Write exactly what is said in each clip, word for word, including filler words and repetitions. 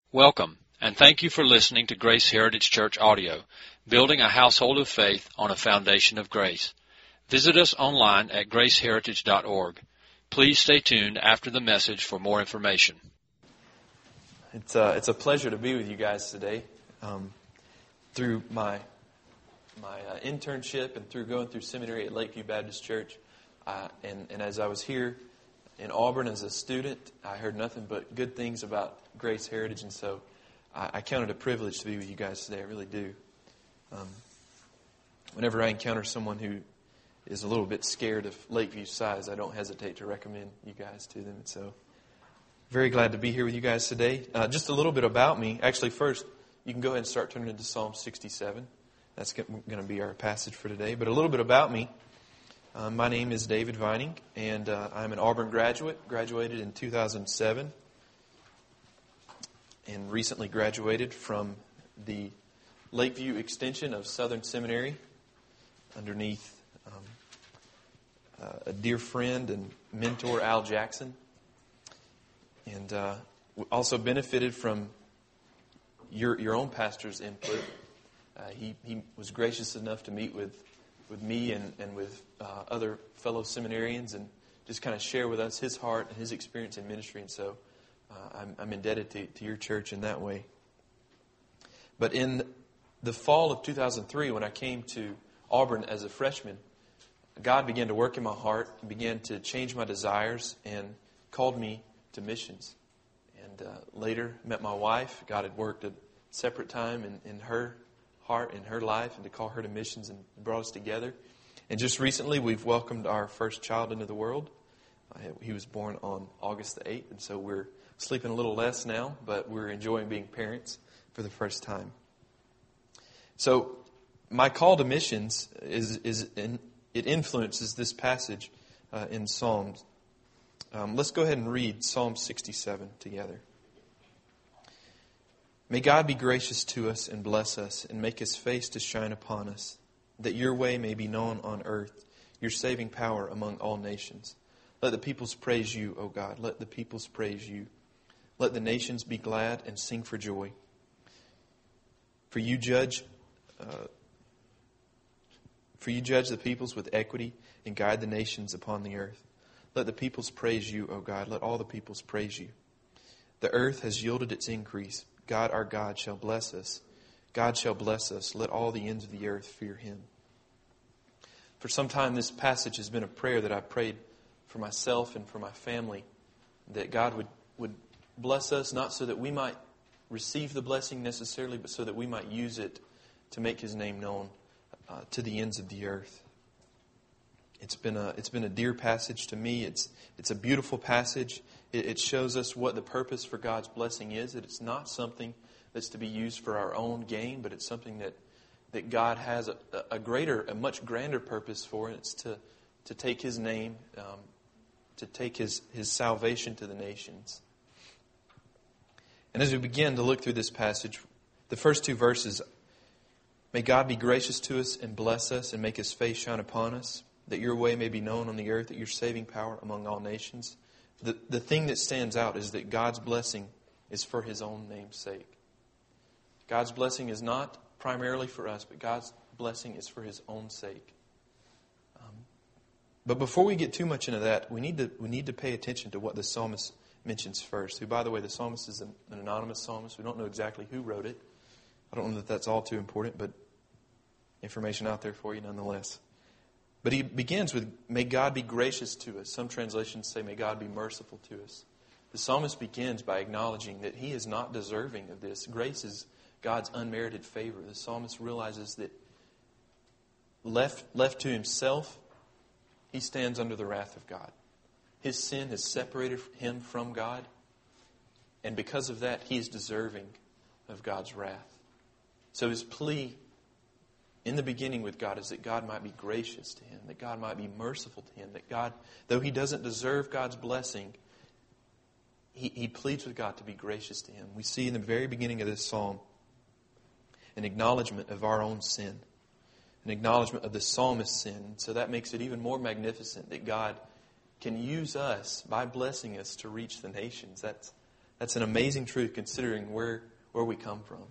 Welcome, and thank you for listening to Grace Heritage Church Audio, building a household of faith on a foundation of grace. Visit us online at grace heritage dot org. Please stay tuned after the message for more information. It's uh, it's a pleasure to be with you guys today. Um, through my my uh, internship and through going through seminary at Lakeview Baptist Church, uh, and and as I was here in Auburn as a student, I heard nothing but good things about Grace Heritage, and so I, I count it a privilege to be with you guys today. I really do. Um, whenever I encounter someone who is a little bit scared of Lakeview's size, I don't hesitate to recommend you guys to them. And so, very glad to be here with you guys today. Uh, just a little bit about me. Actually, first, you can go ahead and start turning into Psalm sixty-seven. That's going to be our passage for today. But a little bit about me. Uh, my name is David Vining, and uh, I'm an Auburn graduate. Graduated in two thousand seven, and recently graduated from the Lakeview extension of Southern Seminary underneath um, uh, a dear friend and mentor, Al Jackson. And uh, also benefited from your your own pastor's input. Uh, he, he was gracious enough to meet with, with me and, and with uh, other fellow seminarians and just kind of share with us his heart and his experience in ministry. And so uh, I'm, I'm indebted to, to your church in that way. But in the fall of two thousand three, when I came to Auburn as a freshman, God began to work in my heart and began to change my desires and called me to missions. And uh, later met my wife. God had worked a separate time in, in her heart, in her life, and to call her to missions and brought us together. And just recently we've welcomed our first child into the world. Uh, he was born on August the eighth, and so we're sleeping a little less now, but we're enjoying being parents for the first time. So my call to missions is, is in, it influences this passage uh, in Psalms. Um, let's go ahead and read Psalm sixty-seven together. May God be gracious to us and bless us and make His face to shine upon us, that your way may be known on earth, your saving power among all nations. Let the peoples praise you, O God. Let the peoples praise you. Let the nations be glad and sing for joy. For you judge, uh, for you judge the peoples with equity and guide the nations upon the earth. Let the peoples praise you, O God. Let all the peoples praise you. The earth has yielded its increase. God, our God, shall bless us. God shall bless us. Let all the ends of the earth fear Him. For some time, this passage has been a prayer that I prayed for myself and for my family, that God would, would bless us, not so that we might receive the blessing necessarily, but so that we might use it to make His name known uh, to the ends of the earth. It's been a it's been a dear passage to me. It's it's a beautiful passage. It, it shows us what the purpose for God's blessing is. That it's not something that's to be used for our own gain, but it's something that that God has a, a greater, a much grander purpose for. And it's to to take His name, um, to take His His salvation to the nations. And as we begin to look through this passage, the first two verses: May God be gracious to us and bless us and make His face shine upon us, that your way may be known on the earth, that your saving power among all nations. The, the thing that stands out is that God's blessing is for His own name's sake. God's blessing is not primarily for us, but God's blessing is for His own sake. Um, but before we get too much into that, we need to we need to pay attention to what the psalmist mentions first. Who, by the way, the psalmist is an, an anonymous psalmist. We don't know exactly who wrote it. I don't know that that's all too important, but information out there for you nonetheless. But he begins with, may God be gracious to us. Some translations say, may God be merciful to us. The psalmist begins by acknowledging that he is not deserving of this. Grace is God's unmerited favor. The psalmist realizes that left, left to himself, he stands under the wrath of God. His sin has separated him from God, and because of that, he is deserving of God's wrath. So his plea in the beginning with God is that God might be gracious to him, that God might be merciful to him, that God, though he doesn't deserve God's blessing, he, he pleads with God to be gracious to him. We see in the very beginning of this psalm an acknowledgement of our own sin, an acknowledgement of the psalmist's sin. So that makes it even more magnificent that God can use us by blessing us to reach the nations. That's That's an amazing truth considering where, where we come from.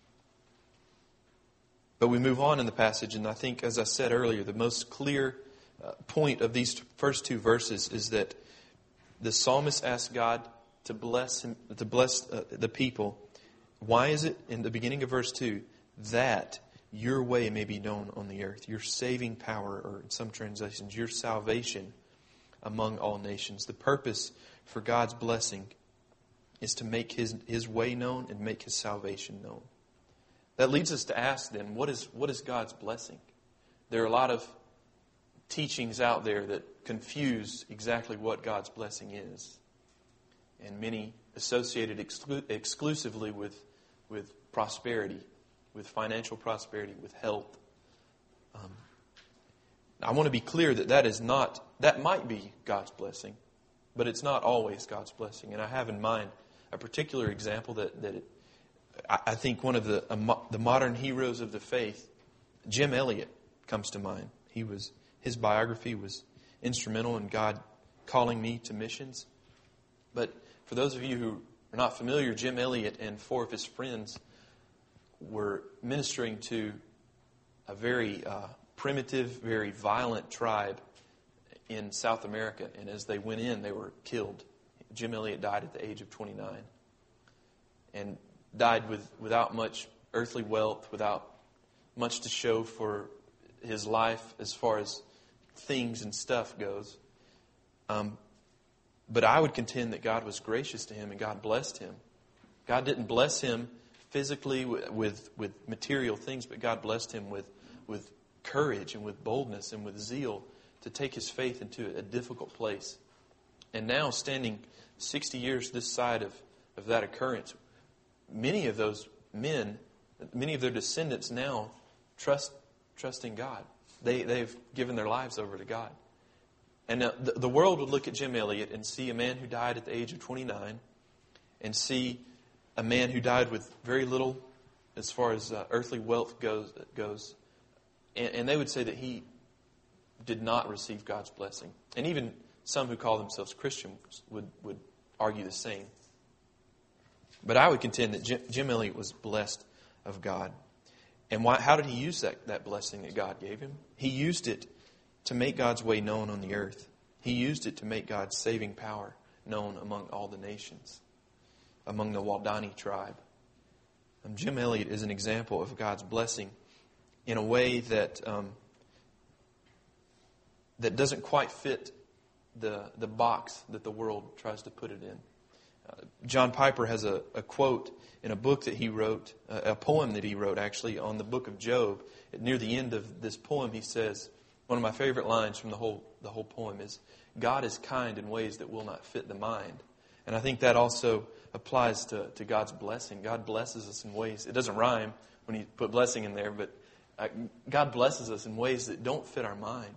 But we move on in the passage, and I think, as I said earlier, the most clear uh, point of these first two verses is that the psalmist asks God to bless him, to bless uh, the people. Why is it in the beginning of verse two that your way may be known on the earth, your saving power, or in some translations, your salvation among all nations? The purpose for God's blessing is to make His His way known and make His salvation known. That leads us to ask then, what is what is God's blessing? There are a lot of teachings out there that confuse exactly what God's blessing is, and many associated exclu- exclusively with with prosperity, with financial prosperity, with health. Um, I want to be clear that that is not that might be God's blessing, but it's not always God's blessing. And I have in mind a particular example that that it, I, I think one of the uh, the modern heroes of the faith, Jim Elliot, comes to mind. He was his biography was instrumental in God calling me to missions. But for those of you who are not familiar, Jim Elliot and four of his friends were ministering to a very uh, primitive, very violent tribe in South America. And as they went in, they were killed. Jim Elliot died at the age of twenty-nine. And died with without much earthly wealth, without much to show for his life as far as things and stuff goes. Um, but I would contend that God was gracious to him and God blessed him. God didn't bless him physically with, with, with material things, but God blessed him with, with courage and with boldness and with zeal to take his faith into a difficult place. And now, standing sixty years this side of, of that occurrence, many of those men, many of their descendants now trust trust in God. They, they've given their lives over to God. And uh, the, the world would look at Jim Elliot and see a man who died at the age of twenty-nine and see a man who died with very little as far as uh, earthly wealth goes. goes. And, and they would say that he did not receive God's blessing. And even some who call themselves Christians would, would argue the same. But I would contend that Jim, Jim Elliot was blessed of God. And why, how did he use that, that blessing that God gave him? He used it to make God's way known on the earth. He used it to make God's saving power known among all the nations, among the Waodani tribe. Um, Jim Elliot is an example of God's blessing in a way that um, that doesn't quite fit the the box that the world tries to put it in. Uh, John Piper has a, a quote in a book that he wrote, uh, a poem that he wrote actually on the book of Job. Near the end of this poem, he says, one of my favorite lines from the whole the whole poem is, "God is kind in ways that will not fit the mind." And I think that also applies to, to God's blessing. God blesses us in ways, it doesn't rhyme when you put blessing in there, but uh, God blesses us in ways that don't fit our mind.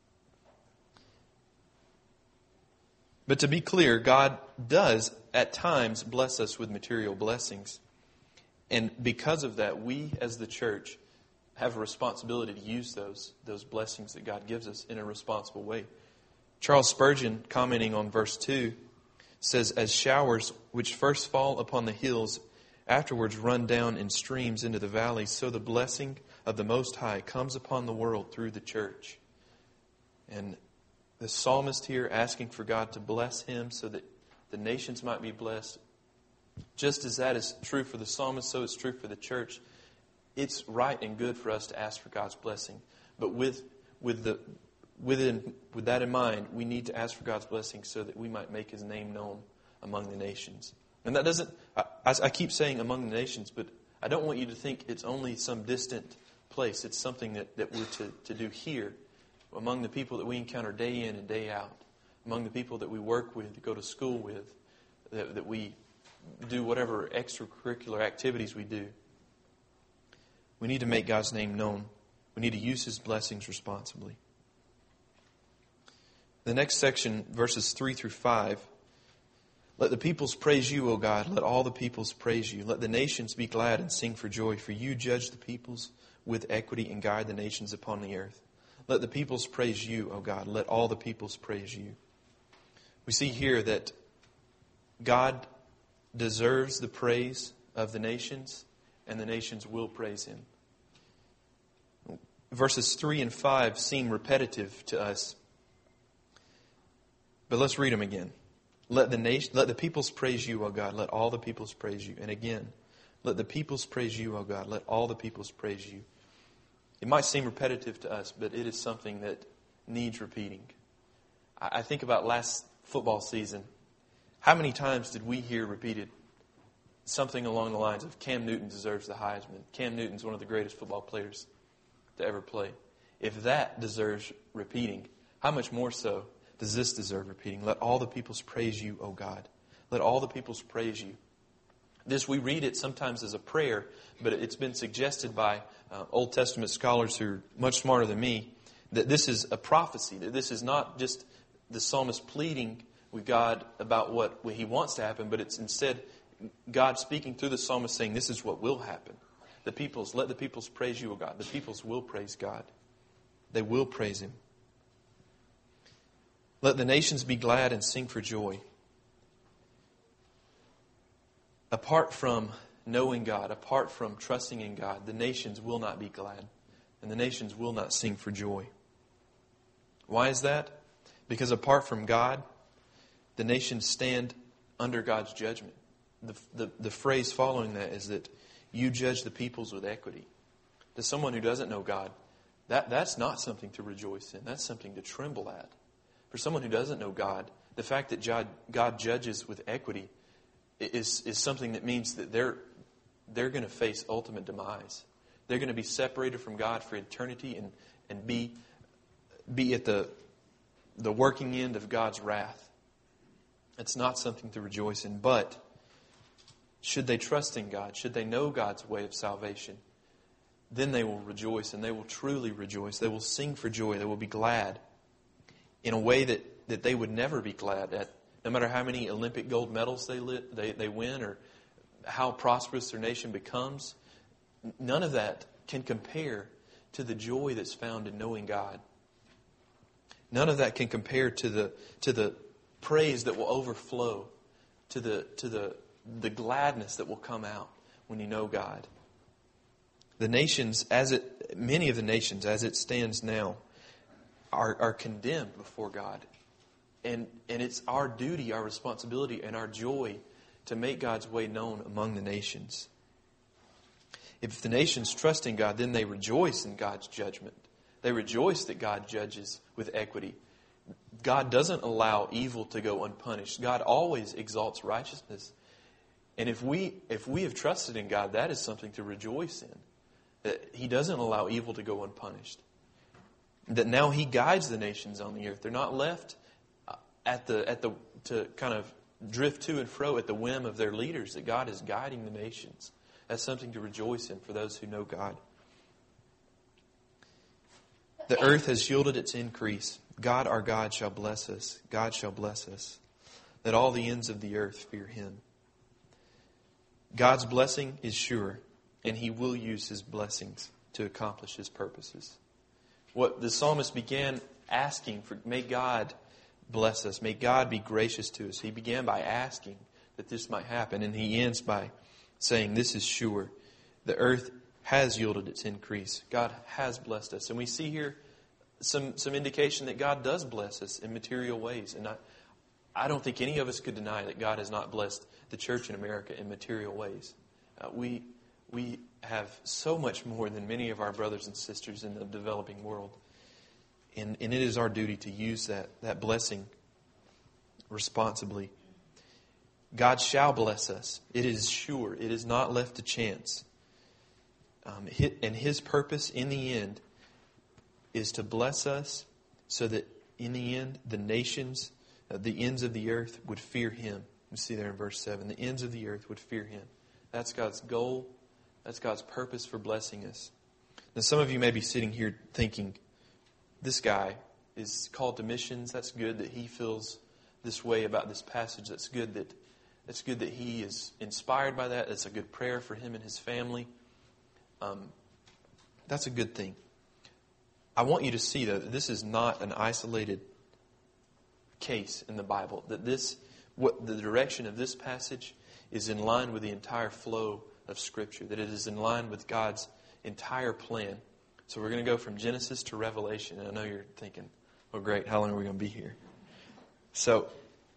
But to be clear, God does at times bless us with material blessings. And because of that, we as the church have a responsibility to use those, those blessings that God gives us in a responsible way. Charles Spurgeon, commenting on verse two, says, "As showers which first fall upon the hills, afterwards run down in streams into the valleys, so the blessing of the Most High comes upon the world through the church." And the psalmist here asking for God to bless him so that the nations might be blessed. Just as that is true for the psalmist, so it's true for the church. It's right and good for us to ask for God's blessing. But with with the within with that in mind, we need to ask for God's blessing so that we might make His name known among the nations. And that doesn't, I, I keep saying among the nations, but I don't want you to think it's only some distant place. It's something that, that we're to, to do here, among the people that we encounter day in and day out, among the people that we work with, go to school with, that, that we do whatever extracurricular activities we do. We need to make God's name known. We need to use His blessings responsibly. The next section, verses three through five. "Let the peoples praise you, O God. Let all the peoples praise you. Let the nations be glad and sing for joy. For you judge the peoples with equity and guide the nations upon the earth. Let the peoples praise you, O God. Let all the peoples praise you." We see here that God deserves the praise of the nations, and the nations will praise Him. Verses three and five seem repetitive to us, but let's read them again. Let the nation, let the peoples praise you, O God. Let all the peoples praise you. And again, let the peoples praise you, O God. Let all the peoples praise you. It might seem repetitive to us, but it is something that needs repeating. I think about last football season. How many times did we hear repeated something along the lines of Cam Newton deserves the Heisman? Cam Newton's one of the greatest football players to ever play. If that deserves repeating, how much more so does this deserve repeating? Let all the peoples praise you, O God. Let all the peoples praise you. This, we read it sometimes as a prayer, but it's been suggested by uh, Old Testament scholars who are much smarter than me that this is a prophecy, that this is not just the psalmist pleading with God about what He wants to happen, but it's instead God speaking through the psalmist saying, this is what will happen. The peoples, let the peoples praise you, O God. The peoples will praise God. They will praise Him. Let the nations be glad and sing for joy. Apart from knowing God, apart from trusting in God, the nations will not be glad, and the nations will not sing for joy. Why is that? Because apart from God, the nations stand under God's judgment. The, the, the phrase following that is that you judge the peoples with equity. To someone who doesn't know God, that, that's not something to rejoice in. That's something to tremble at. For someone who doesn't know God, the fact that God, God judges with equity is, is something that means that they're, they're going to face ultimate demise. They're going to be separated from God for eternity and, and be, be at the, the working end of God's wrath. It's not something to rejoice in. But should they trust in God, should they know God's way of salvation, then they will rejoice, and they will truly rejoice. They will sing for joy. They will be glad in a way that, that they would never be glad at, no matter how many Olympic gold medals they, lit, they, they win or how prosperous their nation becomes. None of that can compare to the joy that's found in knowing God. None of that can compare to the to the praise that will overflow, to the to the the gladness that will come out when you know God. The nations, as it many of the nations as it stands now, are are condemned before God. And and it's our duty, our responsibility, and our joy to make God's way known among the nations. If the nations trust in God, then they rejoice in God's judgment. They rejoice that God judges with equity. God doesn't allow evil to go unpunished. God always exalts righteousness. And if we if we have trusted in God, that is something to rejoice in. That He doesn't allow evil to go unpunished. That now He guides the nations on the earth. They're not left at the at the to kind of drift to and fro at the whim of their leaders. That God is guiding the nations. That's something to rejoice in for those who know God. The earth has yielded its increase. God our God shall bless us. God shall bless us. Let all the ends of the earth fear Him. God's blessing is sure, and He will use His blessings to accomplish His purposes. What the psalmist began asking for, may God bless us. May God be gracious to us. He began by asking that this might happen, and he ends by saying, this is sure. The earth has yielded its increase. God has blessed us. And we see here some, some indication that God does bless us in material ways. And I, I don't think any of us could deny that God has not blessed the church in America in material ways. Uh, we, we have so much more than many of our brothers and sisters in the developing world. And, and it is our duty to use that, that blessing responsibly. God shall bless us. It is sure. It is not left to chance. Um, and His purpose in the end is to bless us so that in the end the nations, uh, the ends of the earth would fear Him. You see there in verse seven. The ends of the earth would fear Him. That's God's goal. That's God's purpose for blessing us. Now some of you may be sitting here thinking, this guy is called to missions. That's good that he feels this way about this passage. That's good that It's good that he is inspired by that. It's a good prayer for him and his family. Um, that's a good thing. I want you to see, though, that this is not an isolated case in the Bible. That this, what the direction of this passage is in line with the entire flow of Scripture, that it is in line with God's entire plan. So we're going to go from Genesis to Revelation. And I know you're thinking, oh great, how long are we going to be here? So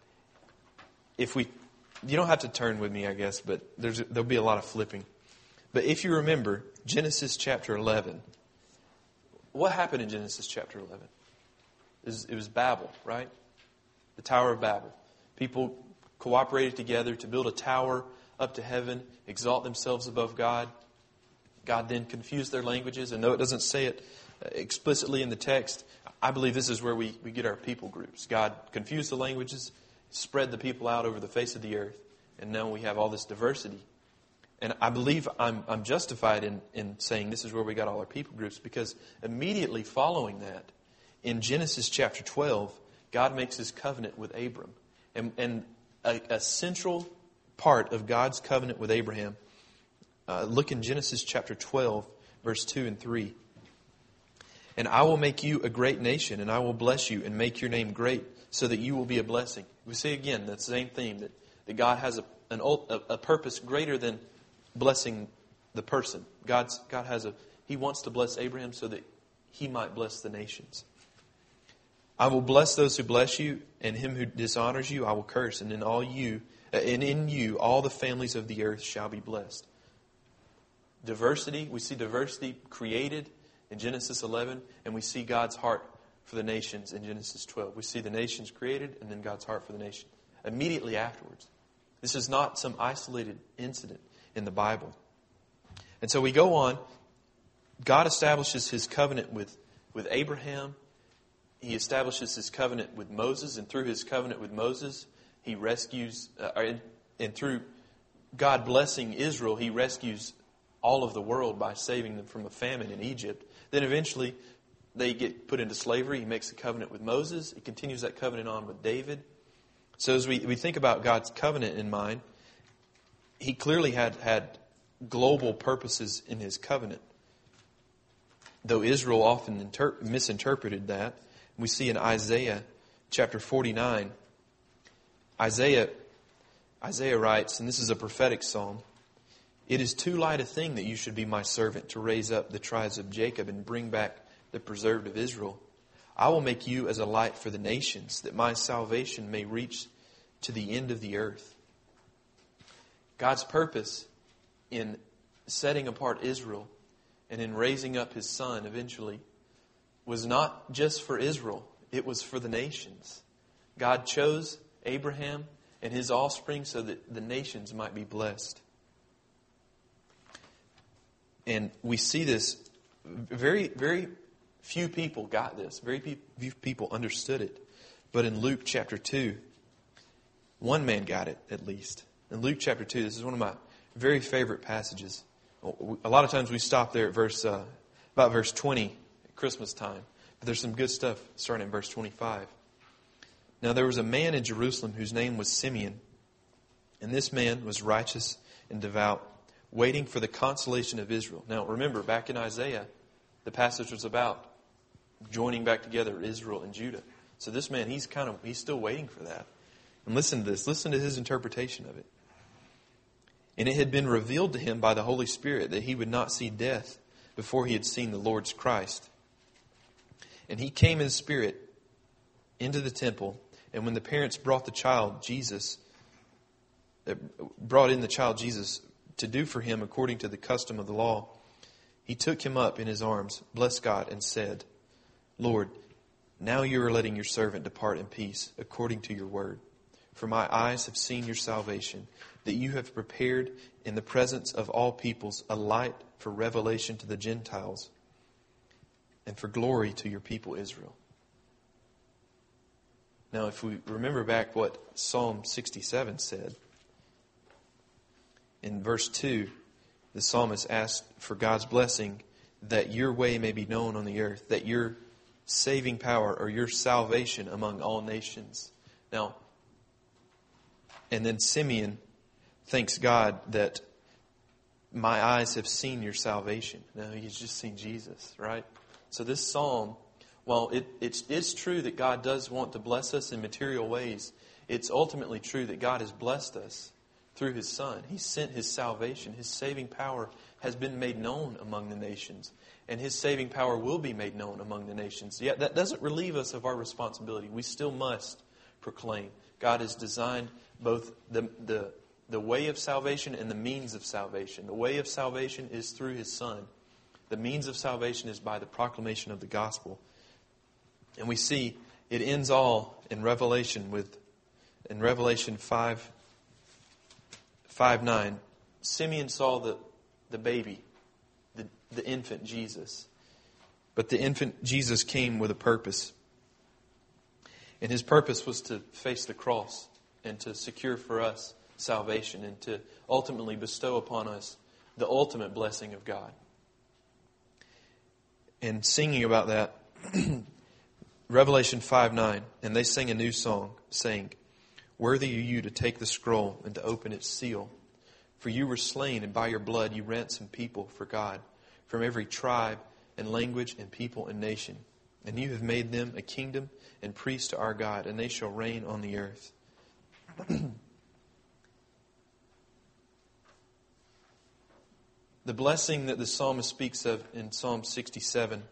if we, you don't have to turn with me, I guess, but there's there'll be a lot of flipping. But if you remember Genesis chapter eleven, what happened in Genesis chapter eleven? It was, it was Babel, right? The Tower of Babel. People cooperated together to build a tower up to heaven, exalt themselves above God. God then confused their languages, and though it doesn't say it explicitly in the text, I believe this is where we, we get our people groups. God confused the languages, spread the people out over the face of the earth, and now we have all this diversity. And I believe I'm, I'm justified in, in saying this is where we got all our people groups, because immediately following that, in Genesis chapter twelve, God makes His covenant with Abram. And, and a, a central part of God's covenant with Abraham, uh, look in Genesis chapter twelve, verse two and three. And I will make you a great nation, and I will bless you and make your name great, so that you will be a blessing. We see again that same theme, that, that God has a, an, a, a purpose greater than blessing the person. God's, God has a, He wants to bless Abraham so that he might bless the nations. I will bless those who bless you, and him who dishonors you I will curse, and in all you, and in you all the families of the earth shall be blessed. Diversity, we see diversity created in Genesis eleven, and we see God's heart for the nations in Genesis twelve. We see the nations created, and then God's heart for the nation immediately afterwards. This is not some isolated incident in the Bible. And so we go on. God establishes His covenant with, with Abraham. He establishes His covenant with Moses, and through His covenant with Moses, He rescues, uh, and, and through God blessing Israel, He rescues all of the world by saving them from a famine in Egypt. Then eventually they get put into slavery. He makes a covenant with Moses. He continues that covenant on with David. So as we, we think about God's covenant in mind, He clearly had, had global purposes in His covenant. Though Israel often inter- misinterpreted that. We see in Isaiah chapter forty-nine, Isaiah, Isaiah writes, and this is a prophetic psalm, "It is too light a thing that you should be my servant to raise up the tribes of Jacob and bring back the preserved of Israel. I will make you as a light for the nations, that my salvation may reach to the end of the earth." God's purpose in setting apart Israel and in raising up His Son eventually was not just for Israel. It was for the nations. God chose Abraham and his offspring so that the nations might be blessed. And we see this, very, very few people got this. Very few people understood it. But in Luke chapter two, one man got it at least. In Luke chapter two, this is one of my very favorite passages. A lot of times we stop there at verse, uh, about verse twenty at Christmas time. But there's some good stuff starting in verse twenty-five. "Now there was a man in Jerusalem whose name was Simeon. And this man was righteous and devout, waiting for the consolation of Israel." Now remember, back in Isaiah, the passage was about joining back together Israel and Judah. So this man, he's kind of, he's still waiting for that. And listen to this. Listen to his interpretation of it. "And it had been revealed to him by the Holy Spirit that he would not see death before he had seen the Lord's Christ. And he came in spirit into the temple. And when the parents brought the child Jesus, brought in the child Jesus to do for him according to the custom of the law, he took him up in his arms, blessed God, and said, 'Lord, now you are letting your servant depart in peace according to your word. For my eyes have seen your salvation, that you have prepared in the presence of all peoples a light for revelation to the Gentiles, and for glory to your people Israel.'" Now, if we remember back what Psalm sixty-seven said, in verse two, the psalmist asked for God's blessing that your way may be known on the earth, that your saving power or your salvation among all nations. Now, and then Simeon thanks God that my eyes have seen your salvation. Now, he's just seen Jesus, right? So this psalm, while it, it is true that God does want to bless us in material ways, it's ultimately true that God has blessed us through His Son. He sent His salvation. His saving power has been made known among the nations. And His saving power will be made known among the nations. Yet that doesn't relieve us of our responsibility. We still must proclaim. God has designed both the, the, the way of salvation and the means of salvation. The way of salvation is through His Son. The means of salvation is by the proclamation of the gospel. And we see it ends all in Revelation with, in Revelation five, five nine, Simeon saw the, the baby, the, the infant Jesus. But the infant Jesus came with a purpose. And His purpose was to face the cross and to secure for us salvation and to ultimately bestow upon us the ultimate blessing of God. And singing about that, Revelation five nine, and they sang a new song, saying, "Worthy are you to take the scroll and to open its seal. For you were slain, and by your blood you ransomed people for God, from every tribe and language and people and nation. And you have made them a kingdom and priests to our God, and they shall reign on the earth." The blessing that the psalmist speaks of in Psalm sixty-seven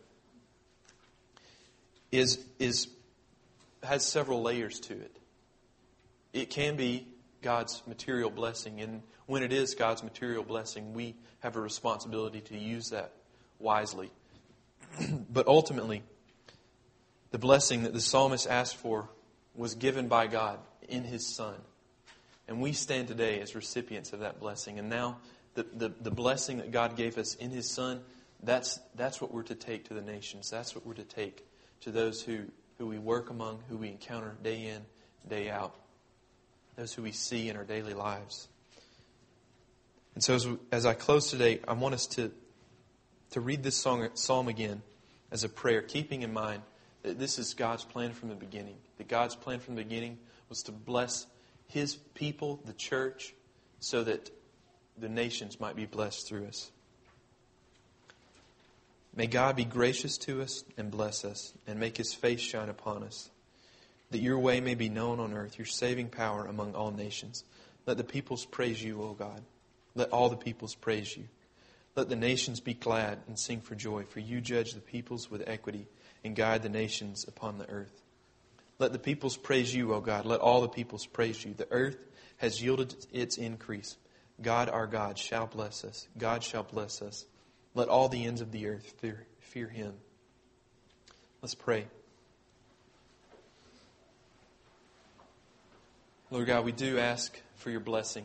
is, is, has several layers to it. It can be God's material blessing, and when it is God's material blessing, we have a responsibility to use that wisely. But ultimately, the blessing that the psalmist asked for was given by God in His Son. And we stand today as recipients of that blessing. And now the, the, the blessing that God gave us in His Son, that's that's what we're to take to the nations. That's what we're to take to those who, who we work among, who we encounter day in, day out. Those who we see in our daily lives. And so as, we, as I close today, I want us to, to read this song, psalm again as a prayer, keeping in mind that this is God's plan from the beginning. That God's plan from the beginning was to bless His people, the church, so that the nations might be blessed through us. May God be gracious to us and bless us and make His face shine upon us, that your way may be known on earth, your saving power among all nations. Let the peoples praise you, O God. Let all the peoples praise you. Let the nations be glad and sing for joy, for you judge the peoples with equity and guide the nations upon the earth. Let the peoples praise you, O God. Let all the peoples praise you. The earth has yielded its increase. God, our God, shall bless us. God shall bless us. Let all the ends of the earth fear, fear Him. Let's pray. Lord God, we do ask for your blessing.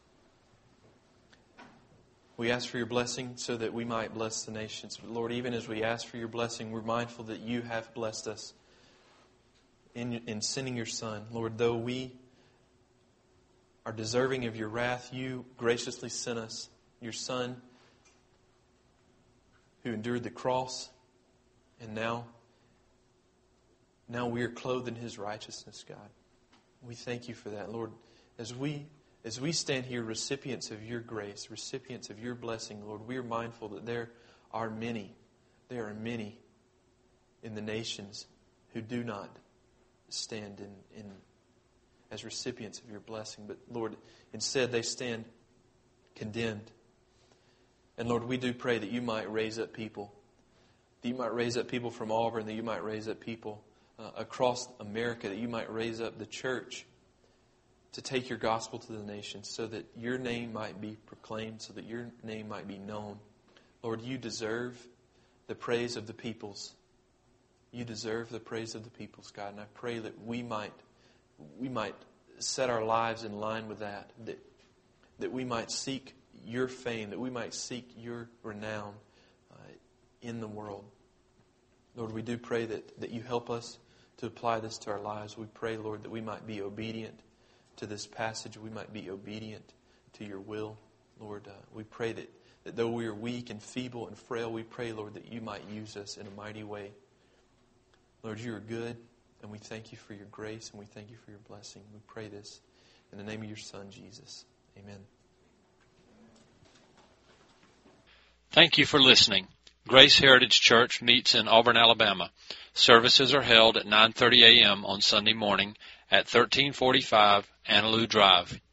We ask for your blessing so that we might bless the nations. But Lord, even as we ask for your blessing, we're mindful that you have blessed us in, in sending your Son. Lord, though we are deserving of your wrath, you graciously sent us your Son who endured the cross, and now, now we are clothed in His righteousness, God. We thank you for that, Lord. As we as we stand here, recipients of your grace, recipients of your blessing, Lord, we are mindful that there are many, there are many in the nations who do not stand in, in as recipients of your blessing. But Lord, instead they stand condemned. And Lord, we do pray that you might raise up people, that you might raise up people from Auburn, that you might raise up people uh, across America, that you might raise up the church to take your gospel to the nations so that your name might be proclaimed, so that your name might be known. Lord, you deserve the praise of the peoples. You deserve the praise of the peoples, God. And I pray that we might we might set our lives in line with that, that, that we might seek your fame, that we might seek your renown uh, in the world. Lord, we do pray that, that you help us to apply this to our lives. We pray, Lord, that we might be obedient to this passage. We might be obedient to your will. Lord, uh, we pray that, that though we are weak and feeble and frail, we pray, Lord, that you might use us in a mighty way. Lord, you are good, and we thank you for your grace, and we thank you for your blessing. We pray this in the name of your Son, Jesus. Amen. Thank you for listening. Grace Heritage Church meets in Auburn, Alabama. Services are held at nine thirty a.m. on Sunday morning at thirteen forty-five Annaloo Drive.